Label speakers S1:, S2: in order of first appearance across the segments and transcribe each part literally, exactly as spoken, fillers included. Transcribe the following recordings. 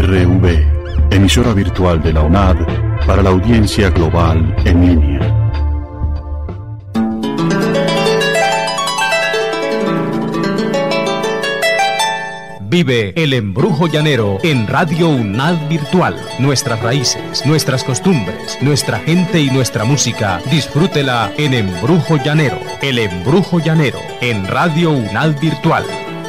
S1: R V, emisora virtual de la UNAD para la audiencia global en línea.
S2: Vive el embrujo llanero en Radio UNAD Virtual. Nuestras raíces, nuestras costumbres, nuestra gente y nuestra música. Disfrútela en Embrujo Llanero. El embrujo llanero en Radio UNAD Virtual.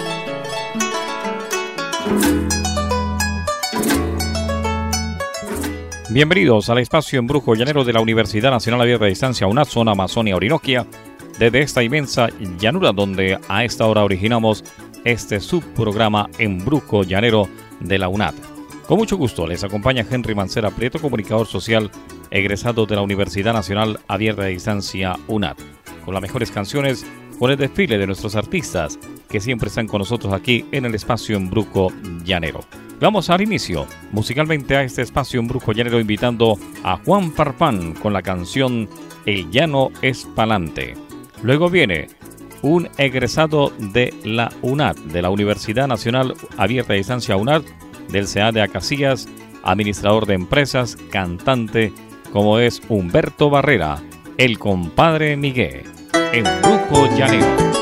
S3: Bienvenidos al espacio Embrujo Llanero de la Universidad Nacional Abierta de Distancia UNAD, zona Amazonia Orinoquia, desde esta inmensa llanura donde a esta hora originamos este subprograma Embrujo Llanero de la UNAD. Con mucho gusto les acompaña Henry Mancera Prieto, comunicador social egresado de la Universidad Nacional Abierta de Distancia UNAD, con las mejores canciones, con el desfile de nuestros artistas que siempre están con nosotros aquí en el espacio Embrujo Llanero. Vamos al inicio musicalmente a este espacio Embrujo Llanero invitando a Juan Farfán con la canción El Llano es Palante. Luego viene un egresado de la UNAD, de la Universidad Nacional Abierta de Distancia UNAD, del C A de Acacias, administrador de empresas, cantante, como es Humberto Barrera, el compadre Miguel, Embrujo Llanero.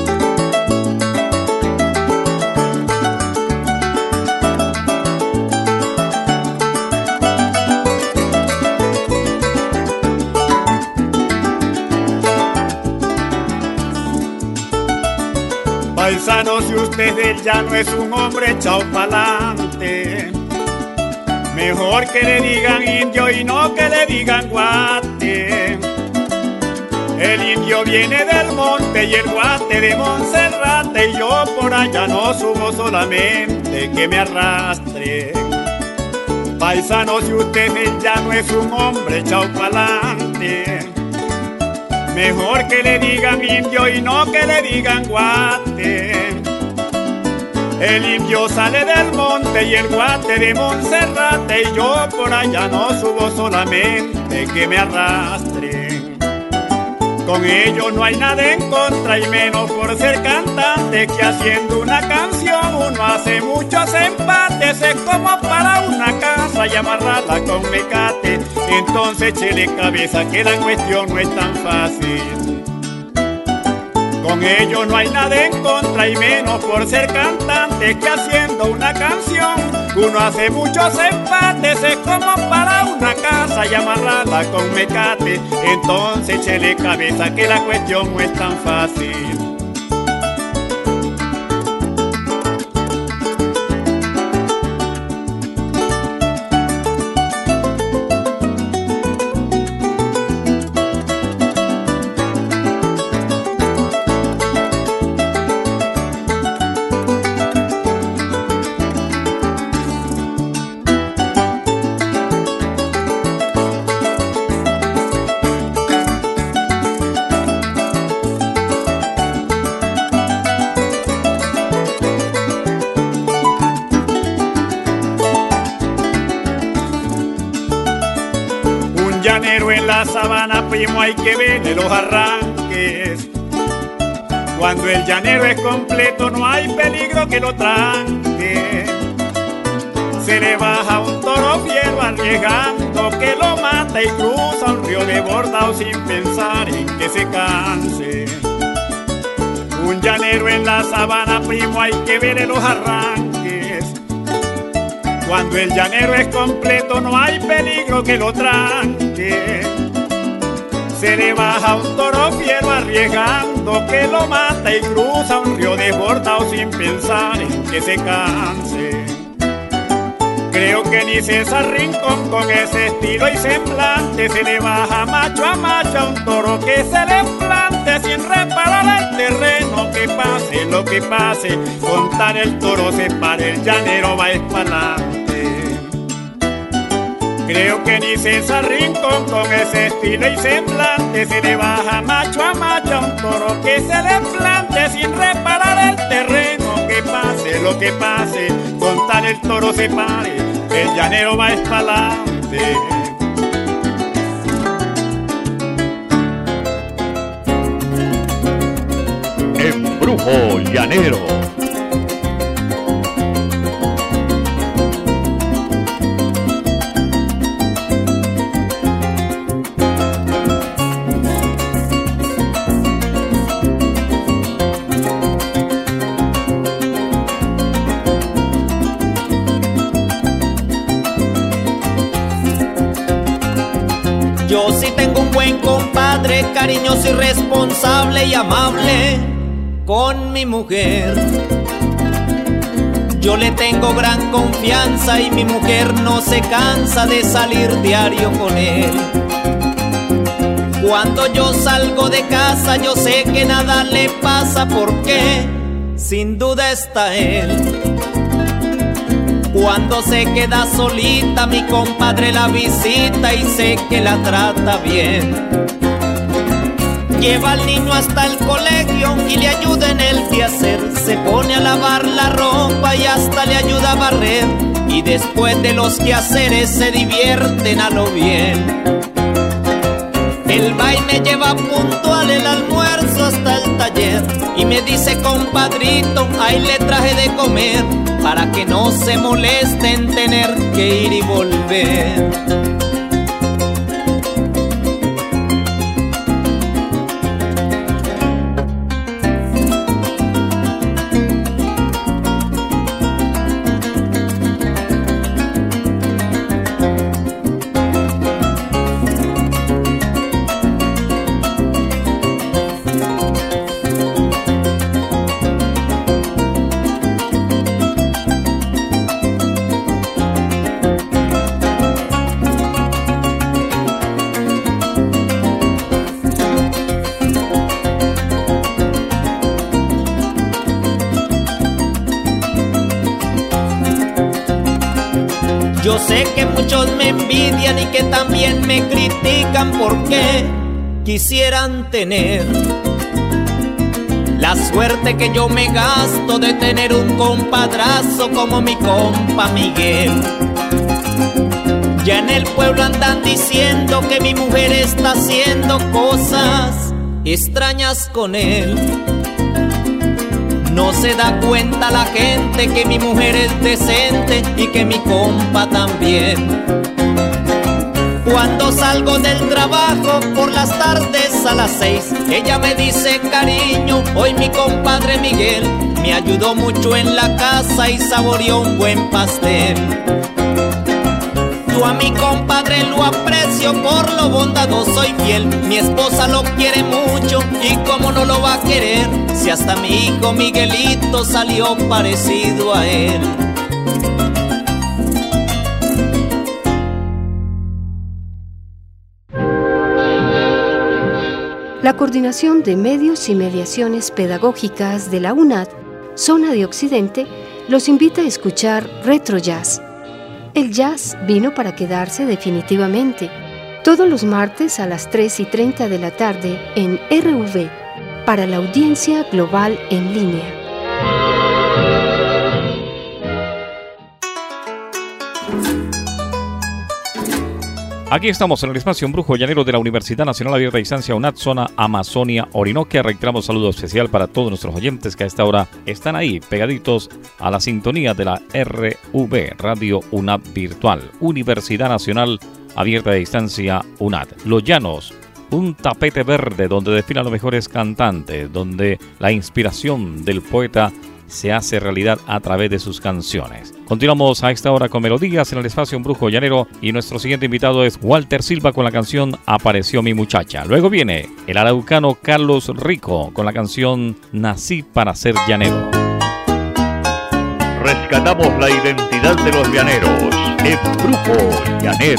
S4: Paisano, si usted del llano es un hombre echado pa'lante, mejor que le digan indio y no que le digan guate. El indio viene del monte y el guate de Monserrate, y yo por allá no subo solamente que me arrastre. Paisano, si usted del llano es un hombre echado pa'lante, mejor que le digan indio y no que le digan guate. El indio sale del monte y el guate de Monserrate, y yo por allá no subo solamente que me arrastren. Con ellos no hay nada en contra y menos por ser cantante, que haciendo una canción uno hace muchos empates. Es como para una casa y amarrarla con mecate. Entonces échele cabeza que la cuestión no es tan fácil. Con ellos no hay nada en contra y menos por ser cantante, que haciendo una canción uno hace muchos empates. Es como para una casa y amarrarla con mecate. Entonces échele cabeza que la cuestión no es tan fácil. En la sabana, primo, hay que verle los arranques. Cuando el llanero es completo no hay peligro que lo tranque. Se le baja un toro fiero arriesgando que lo mata y cruza un río desbordado sin pensar en que se canse. Un llanero en la sabana, primo, hay que verle los arranques. Cuando el llanero es completo no hay peligro que lo tranque. Se le baja un toro fiero arriesgando que lo mata y cruza un río desbordado sin pensar en que se canse. Creo que ni César Rincón con ese estilo y semblante se le baja macho a macho a un toro que se le plante sin reparar el terreno. Que pase lo que pase, con tal el toro se para, el llanero va espalante. Creo que ni César Rincón con ese estilo y semblante se le baja macho a macho a un toro que se le plante sin reparar el terreno. Que pase lo que pase, con tal el toro se pare, el llanero va espalante.
S3: Embrujo Llanero.
S5: cariñoso y responsable y amable con mi mujer. Yo le tengo gran confianza y mi mujer no se cansa de salir diario con él. Cuando yo salgo de casa yo sé que nada le pasa porque sin duda está él. Cuando se queda solita mi compadre la visita y sé que la trata bien. Lleva al niño hasta el colegio y le ayuda en el quehacer. Se pone a lavar la ropa y hasta le ayuda a barrer. Y después de los quehaceres se divierten a lo bien. Él va y me lleva puntual el almuerzo hasta el taller y me dice: compadrito, ahí le traje de comer, para que no se moleste en tener que ir y volver. Yo sé que muchos me envidian y que también me critican porque quisieran tener la suerte que yo me gasto de tener un compadrazo como mi compa Miguel. Ya en el pueblo andan diciendo que mi mujer está haciendo cosas extrañas con él. No se da cuenta la gente que mi mujer es decente y que mi compa también. Cuando salgo del trabajo por las tardes a las seis, ella me dice: cariño, hoy mi compadre Miguel me ayudó mucho en la casa y saboreó un buen pastel. Yo a mi compadre lo aprecio por lo bondadoso y fiel. Mi esposa lo quiere mucho y cómo no lo va a querer si hasta mi hijo Miguelito salió parecido a él.
S6: La Coordinación de Medios y Mediaciones Pedagógicas de la UNAD, Zona de Occidente, los invita a escuchar Retro Jazz. El jazz vino para quedarse definitivamente. Todos los martes a las tres y treinta de la tarde en R V, para la audiencia global en línea.
S3: Aquí estamos en el espacio Embrujo Llanero de la Universidad Nacional Abierta de Distancia UNAD, zona Amazonia Orinoquia. Reiteramos saludo especial para todos nuestros oyentes que a esta hora están ahí pegaditos a la sintonía de la R V, Radio UNAD Virtual, Universidad Nacional Abierta de Distancia UNAD. Los Llanos, un tapete verde donde desfilan los mejores cantantes, donde la inspiración del poeta se hace realidad a través de sus canciones. Continuamos a esta hora con melodías en el espacio Embrujo Llanero y nuestro siguiente invitado es Walter Silva con la canción Apareció mi muchacha. Luego viene el araucano Carlos Rico con la canción Nací para ser llanero.
S7: Rescatamos la identidad de los llaneros. Embrujo Llanero.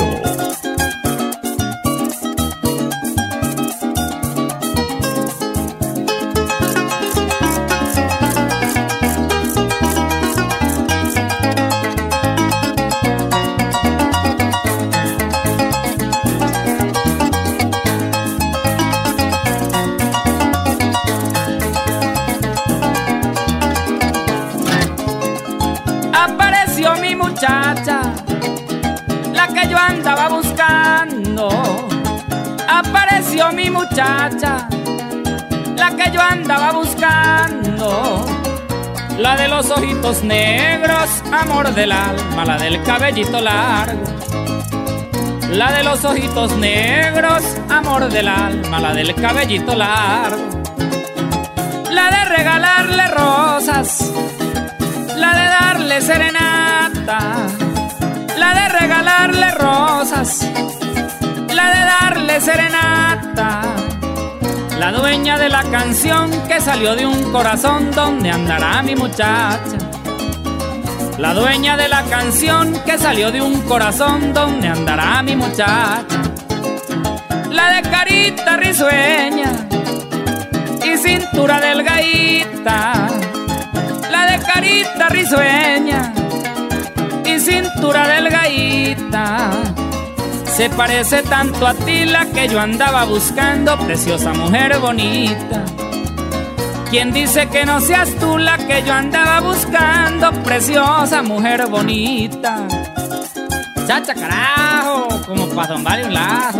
S8: La que yo andaba buscando, apareció mi muchacha, la que yo andaba buscando, la de los ojitos negros, amor del alma, la del cabellito largo, la de los ojitos negros, amor del alma, la del cabellito largo, la de regalarle rosas, la de darle serenata, la de regalarle rosas, la de darle serenata, La dueña de la canción que salió de un corazón, ¿dónde andará mi muchacha? La dueña de la canción que salió de un corazón, ¿dónde andará mi muchacha? La de carita risueña y cintura delgadita, la de carita risueña y cintura delgadita. Se parece tanto a ti la que yo andaba buscando, preciosa mujer bonita. ¿Quién dice que no seas tú la que yo andaba buscando, preciosa mujer bonita? Chacha carajo, como pa' zombarle un lazo.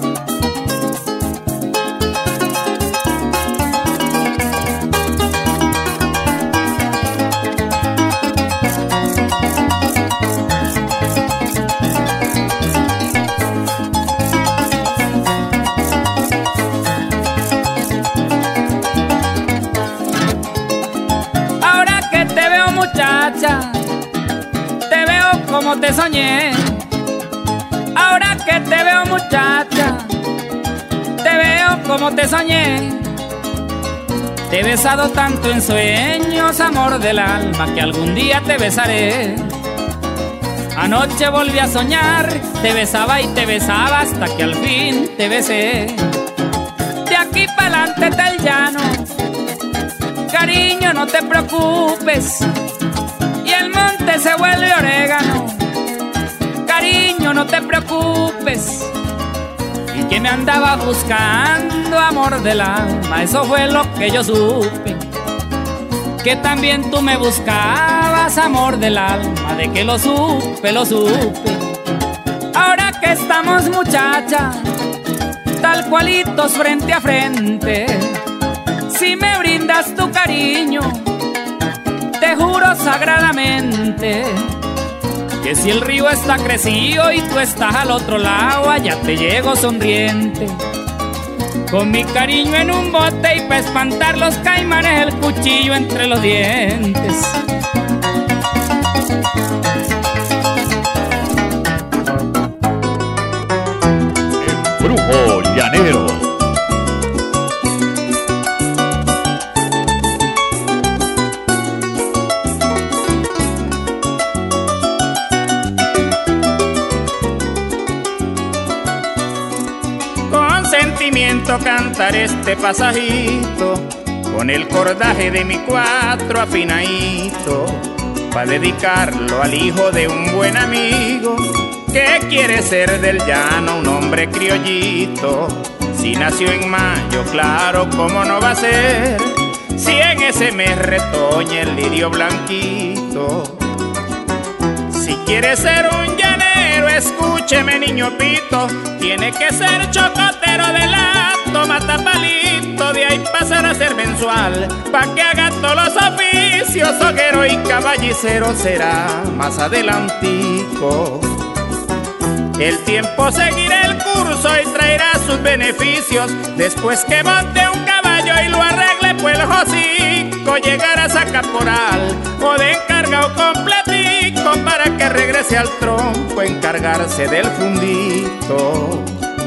S8: Muchacha, te veo como te soñé. Ahora que te veo, muchacha, te veo como te soñé. Te he besado tanto en sueños, amor del alma, que algún día te besaré. Anoche volví a soñar, te besaba y te besaba hasta que al fin te besé. De aquí para adelante está el llano, cariño, no te preocupes. Y el monte se vuelve orégano, cariño, no te preocupes. Y que me andaba buscando, amor del alma, eso fue lo que yo supe. Que también tú me buscabas, amor del alma, de que lo supe, lo supe. Ahora que estamos, muchacha, tal cualitos frente a frente, si me brindas tu cariño, te juro sagradamente que si el río está crecido y tú estás al otro lado, allá te llego sonriente. Con mi cariño en un bote y pa' espantar los caimanes, el cuchillo entre los dientes.
S7: Embrujo llanero.
S4: Cantar este pasajito con el cordaje de mi cuatro afinadito, pa' dedicarlo al hijo de un buen amigo que quiere ser del llano un hombre criollito. Si nació en mayo, claro, cómo no va a ser, si en ese mes retoña el lirio blanquito. Si quiere ser un llanero, escúcheme, niño pito, tiene que ser chocotero de lato, matapalito, de ahí pasar a ser mensual, pa' que haga todos los oficios, hoguero y caballicero será más adelantico. El tiempo seguirá el curso y traerá sus beneficios, después que monte un caballo y lo arregle pues el hocico, llegarás a caporal o de encargado completico, para que regrese al tronco, encargarse del fundito.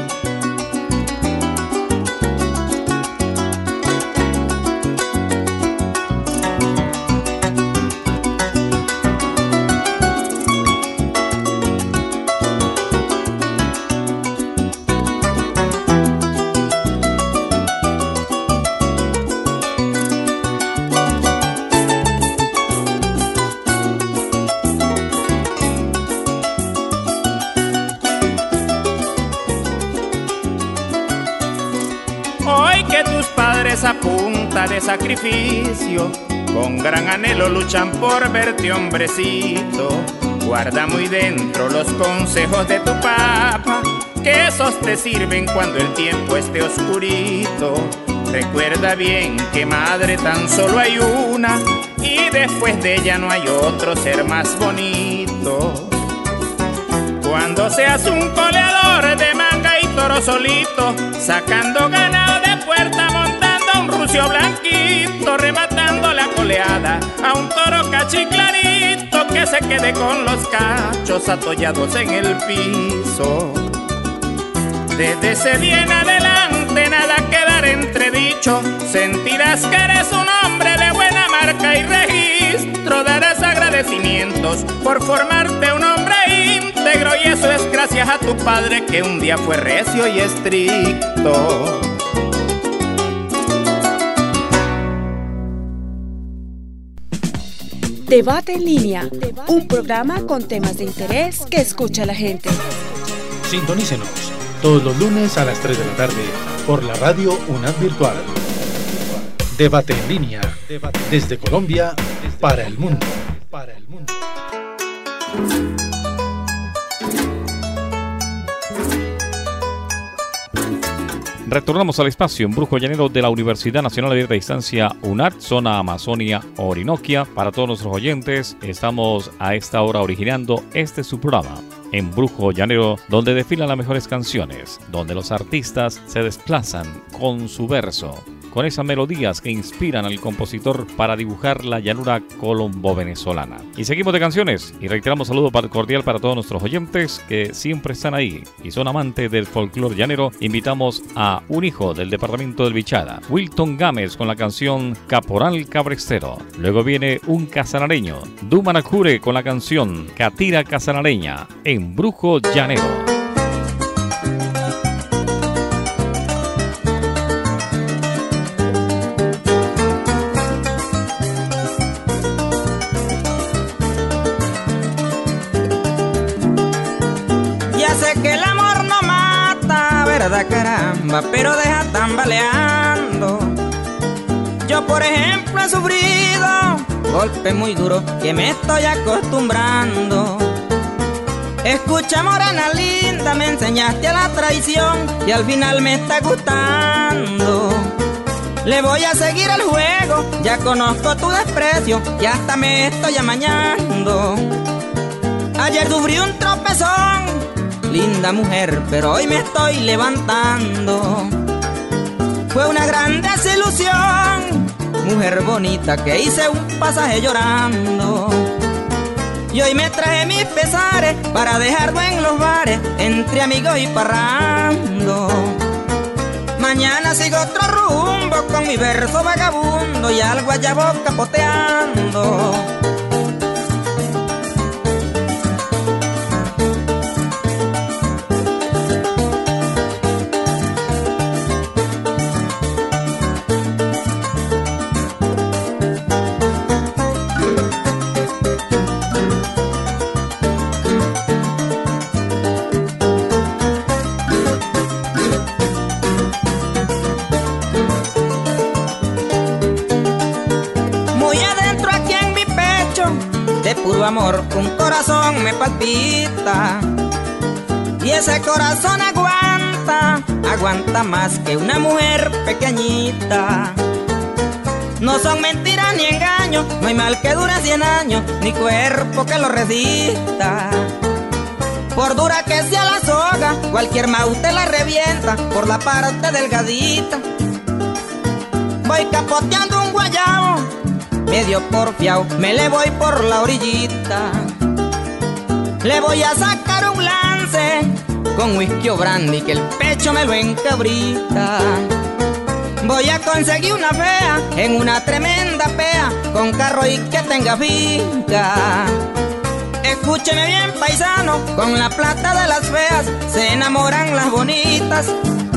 S4: A punta de sacrificio, con gran anhelo luchan por verte hombrecito. Guarda muy dentro los consejos de tu papá, que esos te sirven cuando el tiempo esté oscurito. Recuerda bien que madre tan solo hay una, y después de ella no hay otro ser más bonito. Cuando seas un coleador de manga y toro solito, sacando ganado de puerta, montando un rucio blanquito, rematando la coleada a un toro cachiclarito, que se quede con los cachos atollados en el piso. Desde ese día en adelante nada quedará
S8: quedar entredicho, sentirás que eres un hombre de buena marca y registro. Darás agradecimientos por formarte un hombre íntegro, y eso es gracias a tu padre que un día fue recio y estricto.
S9: Debate en línea, un programa con temas de interés que escucha la gente.
S10: Sintonícenos todos los lunes a las tres de la tarde por la radio UNAD Virtual. Debate en línea, desde Colombia para el mundo. Para el mundo.
S3: Retornamos al espacio Embrujo Llanero de la Universidad Nacional Abierta a Distancia UNAD, zona Amazonia Orinoquia. Para todos nuestros oyentes, estamos a esta hora originando este su programa, Embrujo Llanero, donde desfilan las mejores canciones, donde los artistas se desplazan con su verso, con esas melodías que inspiran al compositor para dibujar la llanura colombo-venezolana. Y seguimos de canciones y reiteramos saludo cordial para todos nuestros oyentes que siempre están ahí y son amantes del folclore llanero. Invitamos a un hijo del departamento del Bichada, Wilton Gámez, con la canción Caporal Cabrestero. Luego viene un casanareño, Dumanacure, con la canción Catira Casanareña, Embrujo Llanero.
S5: Caramba, pero deja tambaleando. Yo por ejemplo he sufrido golpes muy duros que me estoy acostumbrando. Escucha, morena linda, me enseñaste a la traición y al final me está gustando. Le voy a seguir el juego, ya conozco tu desprecio y hasta me estoy amañando. Ayer sufrí un tropezón, linda mujer, pero hoy me estoy levantando. Fue una gran desilusión, mujer bonita, que hice un pasaje llorando. Y hoy me traje mis pesares para dejarlo en los bares, entre amigos y parrando. Mañana sigo otro rumbo con mi verso vagabundo y al guayabo capoteando. Amor, un corazón me palpita y ese corazón aguanta, aguanta más que una mujer pequeñita. No son mentiras ni engaños, no hay mal que dure cien años, ni cuerpo que lo resista. Por dura que sea la soga, cualquier maute la revienta por la parte delgadita. Voy capoteando un guayabo, medio porfiao, me le voy por la orillita. Le voy a sacar un lance con whisky o brandy que el pecho me lo encabrita. Voy a conseguir una fea en una tremenda pea, con carro y que tenga finca. Escúcheme bien, paisano, con la plata de las feas se enamoran las bonitas.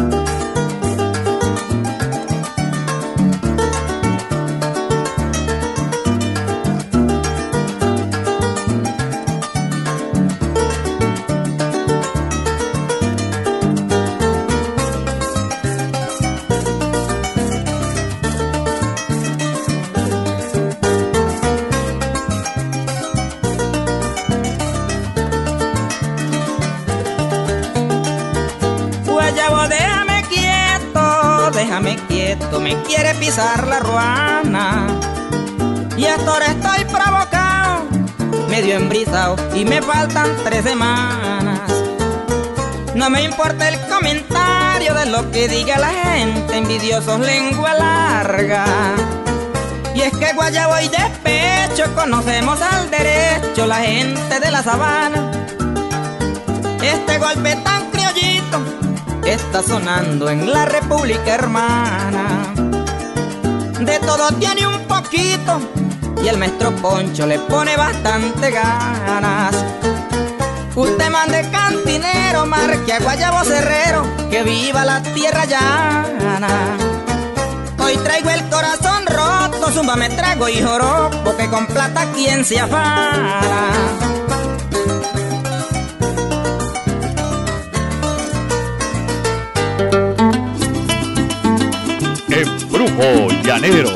S5: Me quiere pisar la ruana y hasta ahora estoy provocado, medio embrizado y me faltan tres semanas. No me importa el comentario de lo que diga la gente, envidiosos lengua larga. Y es que guayabo y despecho conocemos al derecho la gente de la sabana. Este golpe tan criollito que está sonando en la República Hermana. De todo tiene un poquito y el maestro Poncho le pone bastante ganas. Usted mande cantinero, marque a Guayabo Cerrero, que viva la tierra llana. Hoy traigo el corazón roto, zumba me trago y joropo, que con plata quien se afana.
S7: Embrujo Llanero.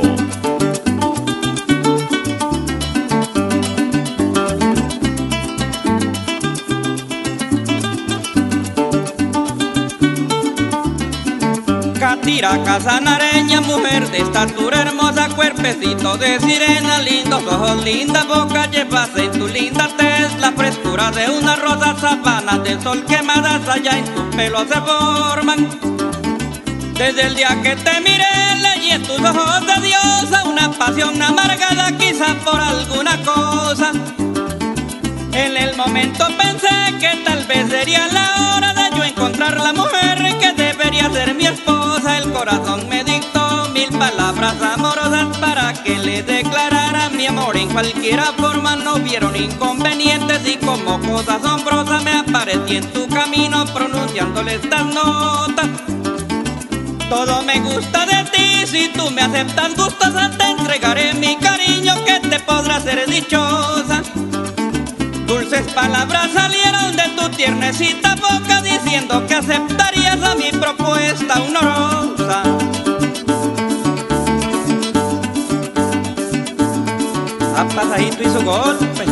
S5: Catira casanareña, mujer de estatura hermosa, cuerpecito de sirena, lindos ojos, linda boca, llevas en tu linda tez la frescura de una rosa, sabanas de sol quemadas allá en tu pelo se forman. Desde el día que te miré leí en tus ojos de diosa una pasión amargada, quizá por alguna cosa. En el momento pensé que tal vez sería la hora de yo encontrar la mujer que debería ser mi esposa. El corazón me dictó mil palabras amorosas para que le declarara mi amor en cualquiera forma. No vieron inconvenientes y como cosa asombrosa me aparecí en tu camino pronunciándole estas notas. Todo me gusta de ti, si tú me aceptas gustosa, te entregaré mi cariño que te podrá hacer dichosa. Dulces palabras salieron de tu tiernecita boca, diciendo que aceptarías a mi propuesta honorosa. A pasajito y su golpe.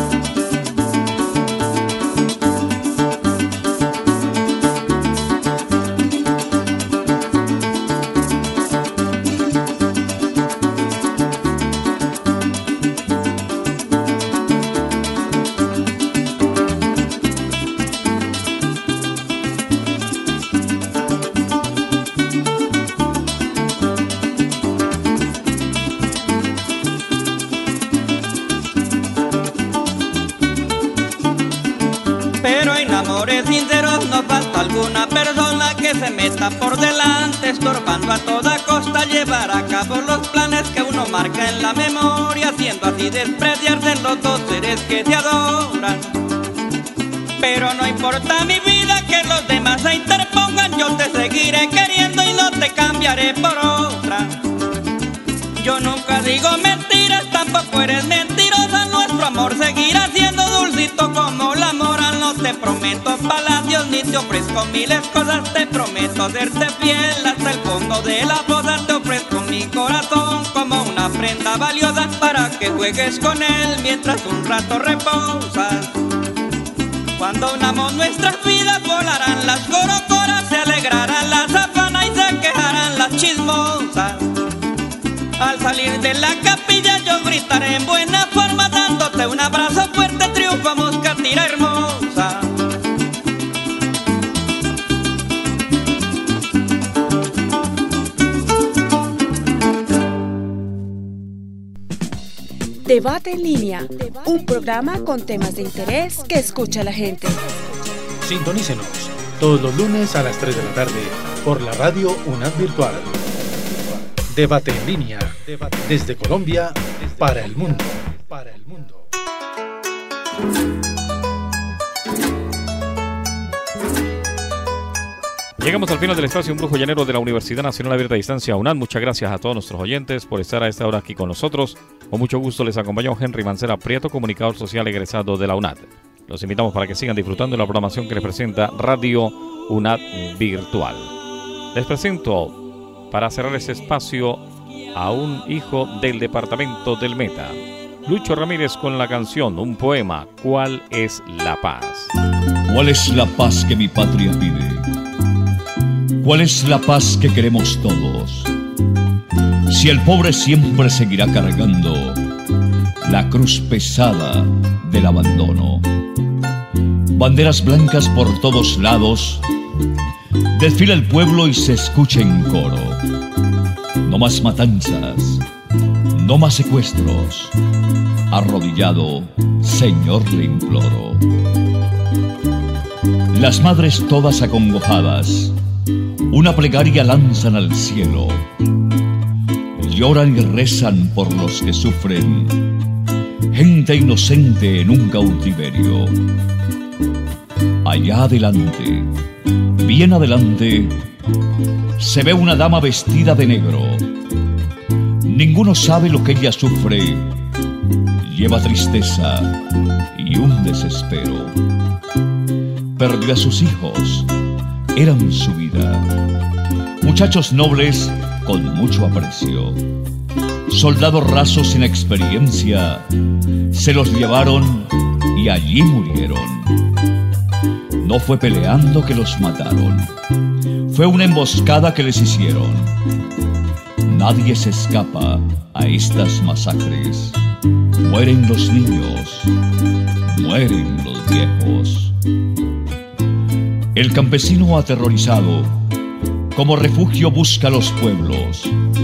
S5: Sinceros, no falta alguna persona que se meta por delante, estorbando a toda costa llevar a cabo los planes que uno marca en la memoria, haciendo así despreciarse los dos seres que se adoran. Pero no importa mi vida que los demás se interpongan, yo te seguiré queriendo y no te cambiaré por otra. Yo nunca digo mentiras, tampoco eres mentirosa, nuestro amor seguirá siendo dulcito como la mora. No te prometo palacios ni te ofrezco miles cosas, te prometo serte fiel hasta el fondo de la fosa. Te ofrezco mi corazón como una prenda valiosa para que juegues con él mientras un rato reposas. Cuando unamos nuestras vidas volarán las gorocoras, se alegrarán las afanas y se quejarán las chismosas. Al salir de la capilla yo gritaré en buena forma, dándote un abrazo fuerte, triunfamos Catira hermosa.
S9: Debate en línea, un programa con temas de interés que escucha la gente.
S10: Sintonícenos todos los lunes a las tres de la tarde por la radio UNAD Virtual. Debate en línea, desde Colombia para el mundo. Para el mundo.
S3: Llegamos al final del espacio Embrujo Llanero de la Universidad Nacional Abierta a Distancia UNAD. Muchas gracias a todos nuestros oyentes por estar a esta hora aquí con nosotros. Con mucho gusto les acompañó Henry Mancera Prieto, comunicador social egresado de la UNAD. Los invitamos para que sigan disfrutando de la programación que les presenta Radio UNAD Virtual. Les presento, para cerrar este espacio, a un hijo del departamento del Meta, Lucho Ramírez, con la canción, un poema, ¿cuál es la paz?
S11: ¿Cuál es la paz que mi patria pide? ¿Cuál es la paz que queremos todos? Si el pobre siempre seguirá cargando la cruz pesada del abandono. Banderas blancas por todos lados, desfila el pueblo y se escucha en coro. No más matanzas, no más secuestros. Arrodillado, Señor, le imploro. Las madres todas acongojadas una plegaria lanzan al cielo. Lloran y rezan por los que sufren, gente inocente en un cautiverio. Allá adelante, bien adelante, se ve una dama vestida de negro. Ninguno sabe lo que ella sufre. Lleva tristeza y un desespero. Perdió a sus hijos, eran su vida. Muchachos nobles con mucho aprecio. Soldados rasos sin experiencia, se los llevaron y allí murieron. No fue peleando que los mataron, fue una emboscada que les hicieron. Nadie se escapa a estas masacres. Mueren los niños, mueren los viejos. El campesino aterrorizado, como refugio busca los pueblos.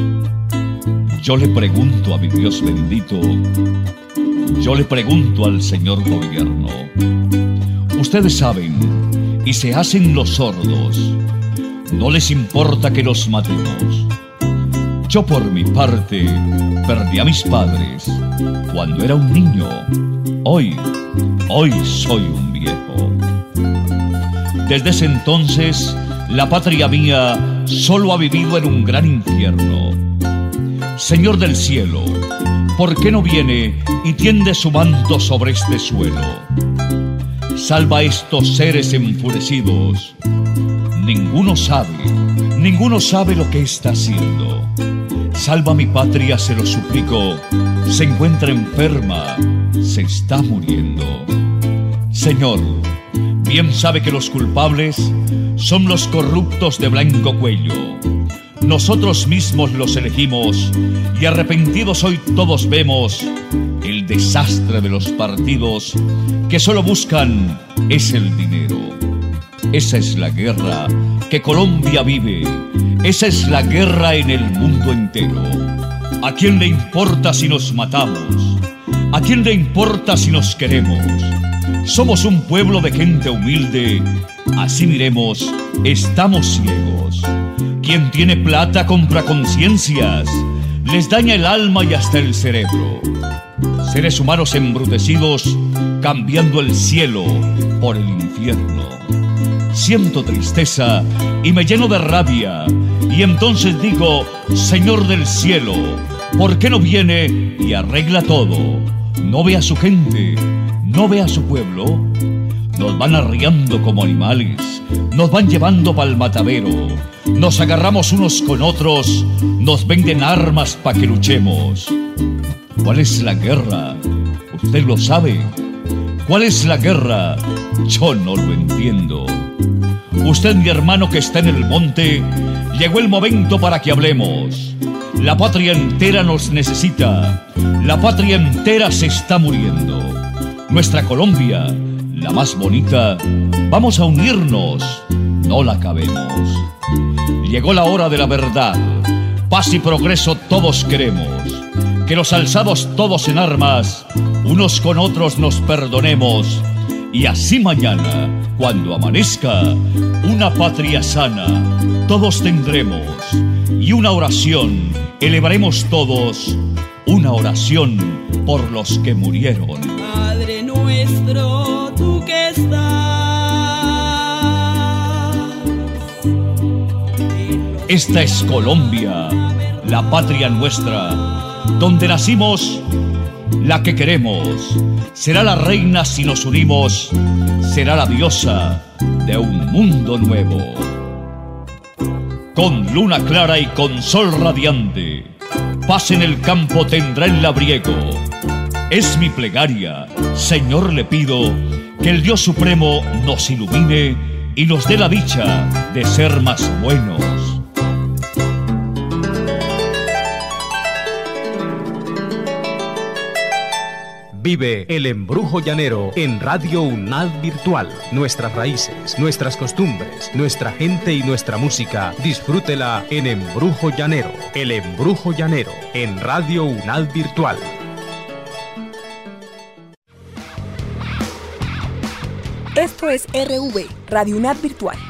S11: Yo le pregunto a mi Dios bendito, yo le pregunto al Señor Gobierno. Ustedes saben y se hacen los sordos. No les importa que los matemos. Yo por mi parte perdí a mis padres cuando era un niño. Hoy, hoy soy un viejo. Desde ese entonces, la patria mía solo ha vivido en un gran infierno. Señor del cielo, ¿por qué no viene y tiende su manto sobre este suelo? Salva a estos seres enfurecidos. Ninguno sabe, ninguno sabe lo que está haciendo. Salva a mi patria, se lo suplico. Se encuentra enferma, se está muriendo. Señor, bien sabe que los culpables son los corruptos de blanco cuello. Nosotros mismos los elegimos y arrepentidos hoy todos vemos el desastre de los partidos que solo buscan es el dinero. Esa es la guerra que Colombia vive. Esa es la guerra en el mundo entero. ¿A quién le importa si nos matamos? ¿A quién le importa si nos queremos? Somos un pueblo de gente humilde. Así miremos, estamos ciegos. Quien tiene plata compra conciencias. Les daña el alma y hasta el cerebro. Seres humanos embrutecidos cambiando el cielo por el infierno. Siento tristeza y me lleno de rabia. Y entonces digo, Señor del cielo, ¿por qué no viene y arregla todo? No ve a su gente, no ve a su pueblo. Nos van arriando como animales, nos van llevando pa'l matadero. Nos agarramos unos con otros, nos venden armas pa' que luchemos. ¿Cuál es la guerra? ¿Usted lo sabe? ¿Cuál es la guerra? Yo no lo entiendo. Usted, mi hermano que está en el monte, llegó el momento para que hablemos. La patria entera nos necesita. La patria entera se está muriendo. Nuestra Colombia, la más bonita, vamos a unirnos, no la acabemos. Llegó la hora de la verdad. Paz y progreso todos queremos. Que los alzados todos en armas, unos con otros nos perdonemos. Y así mañana, cuando amanezca, una patria sana todos tendremos. Y una oración elevaremos todos, una oración por los que murieron.
S12: Padre nuestro, tú que estás.
S11: Esta es Colombia, la patria nuestra, donde nacimos, la que queremos. Será la reina si nos unimos, será la diosa de un mundo nuevo. Con luna clara y con sol radiante, paz en el campo tendrá el labriego. Es mi plegaria, Señor, le pido que el Dios Supremo nos ilumine y nos dé la dicha de ser más buenos.
S2: Vive el embrujo llanero en Radio UNAD Virtual. Nuestras raíces, nuestras costumbres, nuestra gente y nuestra música. Disfrútela en Embrujo Llanero. El embrujo llanero en Radio UNAD Virtual.
S9: Esto es R V, Radio UNAD Virtual.